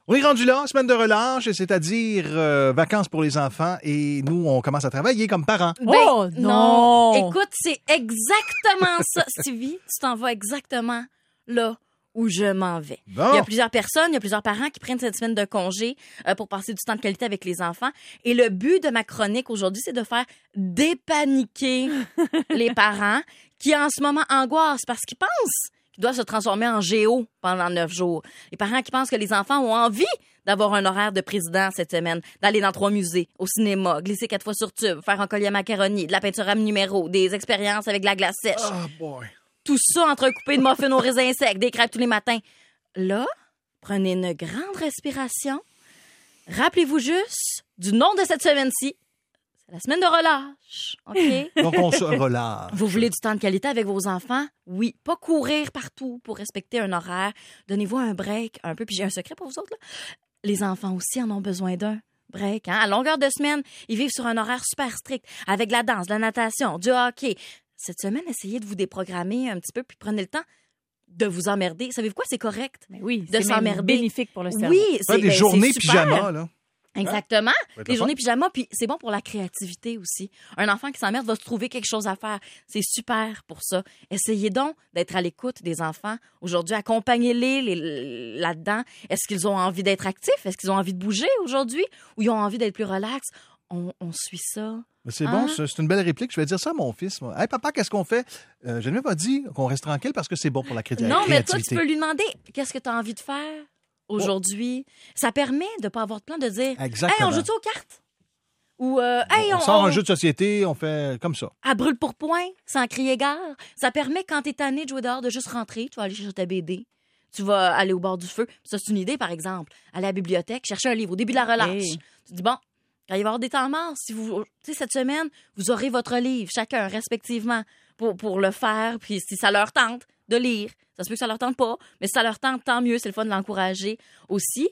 On est rendu là, semaine de relâche, c'est-à-dire vacances pour les enfants, et nous, on commence à travailler comme parents. Oh non! Écoute, c'est exactement ça. Stevie, tu t'en vas exactement là où je m'en vais. Bon. Il y a plusieurs personnes, il y a plusieurs parents qui prennent cette semaine de congé pour passer du temps de qualité avec les enfants. Et le but de ma chronique aujourd'hui, c'est de faire dépaniquer les parents qui, en ce moment, angoissent parce qu'ils pensent qu'ils doivent se transformer en géo pendant 9 jours. Les parents qui pensent que les enfants ont envie d'avoir un horaire de président cette semaine, d'aller dans 3 musées, au cinéma, glisser 4 fois sur tube, faire un collier à macaroni, de la peinture à numéro, des expériences avec de la glace sèche. Oh boy. Tout ça entrecoupé de muffins aux raisins secs, des crêpes tous les matins. Là, prenez une grande respiration. Rappelez-vous juste du nom de cette semaine-ci. C'est la semaine de relâche, OK? Donc, on se relâche. Vous voulez du temps de qualité avec vos enfants? Oui. Pas courir partout pour respecter un horaire. Donnez-vous un break un peu. Puis j'ai un secret pour vous autres, là. Les enfants aussi en ont besoin d'un break. Hein? À longueur de semaine, ils vivent sur un horaire super strict, avec de la danse, de la natation, du hockey. Cette semaine, essayez de vous déprogrammer un petit peu, puis prenez le temps de vous emmerder. Savez-vous quoi? C'est correct Mais oui, de c'est même s'emmerder. bénéfique pour le cerveau. Oui, Faire des ben, journées c'est super. pyjama, là. Exactement. va être Les le journées fun. pyjama, puis c'est bon pour la créativité aussi. Un enfant qui s'emmerde va se trouver quelque chose à faire. C'est super pour ça. Essayez donc d'être à l'écoute des enfants. Aujourd'hui, accompagnez-les là-dedans. Est-ce qu'ils ont envie d'être actifs? Est-ce qu'ils ont envie de bouger aujourd'hui? Ou ils ont envie d'être plus relax? On suit ça. Mais c'est Hein? bon, c'est une belle réplique. Je vais dire ça à mon fils. Moi. Hey, papa, qu'est-ce qu'on fait? Je ne m'ai pas dit qu'on reste tranquille parce que c'est bon pour la créativité. Non, mais toi, tu peux lui demander qu'est-ce que tu as envie de faire aujourd'hui. Ça permet de ne pas avoir de plan de dire Exactement. Hey, on joue-tu aux cartes? Ou Hey, on sort un jeu de société, on fait comme ça. à brûle pour point, sans crier gare. Ça permet, quand t'es tanné de jouer dehors, de juste rentrer. Tu vas aller chercher ta BD. Tu vas aller au bord du feu. Ça, c'est une idée, par exemple. Aller à la bibliothèque, chercher un livre au début de la relâche. Hey. Tu dis, bon, quand il va y avoir des temps morts, si vous, tu sais, cette semaine, vous aurez votre livre, chacun, respectivement, pour le faire. Puis si ça leur tente de lire, ça se peut que ça leur tente pas, mais si ça leur tente, tant mieux. C'est le fun de l'encourager aussi.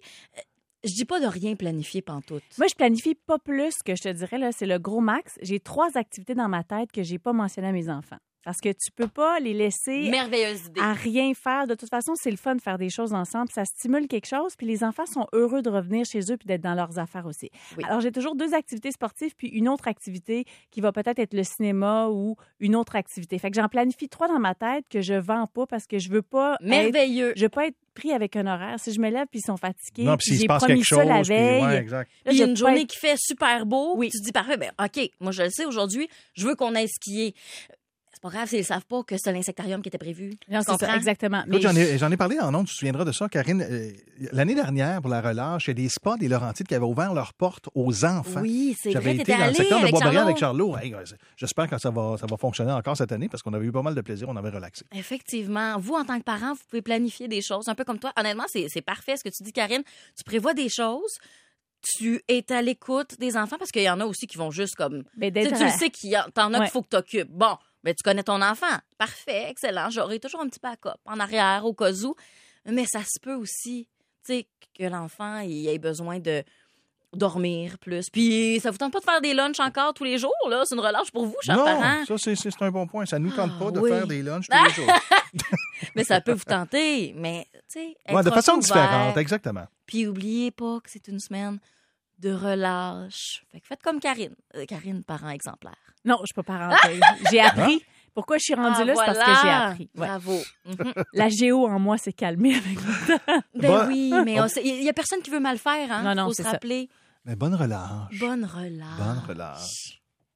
Je dis pas de rien planifier pantoute. Moi, je planifie pas plus que je te dirais, là, c'est le gros max. J'ai 3 activités dans ma tête que j'ai pas mentionnées à mes enfants. Parce que tu peux pas les laisser Merveilleuse idée. à rien faire. De toute façon, c'est le fun de faire des choses ensemble. Ça stimule quelque chose. Puis les enfants sont heureux de revenir chez eux puis d'être dans leurs affaires aussi. Oui. Alors, j'ai toujours 2 activités sportives puis une autre activité qui va peut-être être le cinéma ou une autre activité. Fait que j'en planifie 3 dans ma tête que je vends pas parce que je veux pas Merveilleux. je veux pas être pris avec un horaire. Si je me lève puis ils sont fatigués, Non, puis puis s'il se j'ai passe promis quelque ça chose. la puis- veille. ouais, exact. Là, Puis je une veux pas journée être- qui fait super beau, Oui. tu te dis parfait, ben OK, moi je le sais aujourd'hui, je veux qu'on aille skier. C'est pas grave s'ils ne savent pas que c'est l'insectarium qui était prévu. Non, Tu c'est ça, comprends? exactement. Écoute, j'en ai parlé en ondes, tu te souviendras de ça, Karine. L'année dernière, pour la relâche, il y a des spas des Laurentides qui avaient ouvert leurs portes aux enfants. Oui, c'est J'avais vrai, été t'étais dans le allé secteur de avec Boisbriand Charlot. avec Charlot. Hey, j'espère que ça va fonctionner encore cette année parce qu'on avait eu pas mal de plaisir, on avait relaxé. Effectivement. Vous, en tant que parent, vous pouvez planifier des choses, un peu comme toi. Honnêtement, c'est parfait ce que tu dis, Karine. Tu prévois des choses, tu es à l'écoute des enfants parce qu'il y en a aussi qui vont juste comme... Ben, Tu sais, d'être tu le sais qu'il y a, t'en as Ouais. qu'il faut que t'occupes. Bon, ben tu connais ton enfant. Parfait, excellent. J'aurai toujours un petit backup en arrière au cas où. Mais ça se peut aussi, tu sais, que l'enfant il ait besoin de dormir plus. Puis ça vous tente pas de faire des lunchs encore tous les jours, là? C'est une relâche pour vous, chers Non, parents. ça, c'est un bon point. Ça nous tente pas de oui. faire des lunchs tous les jours. Mais ça peut vous tenter. Mais, tu sais, Ouais, de être façon ouvert. différente, exactement. Puis oubliez pas que c'est une semaine de relâche. Fait que faites comme Karine. Karine, parent exemplaire. Non, je peux pas rentrer. J'ai appris. Pourquoi je suis rendue là, c'est parce que j'ai appris. Ouais. Bravo. Mhm. La géo en moi s'est calmée avec le temps. Ben Bon. oui, mais il y a personne qui veut mal faire, hein? Non, non, Faut c'est se ça. rappeler. Mais bonne relâche. Bonne relâche. Bonne relâche.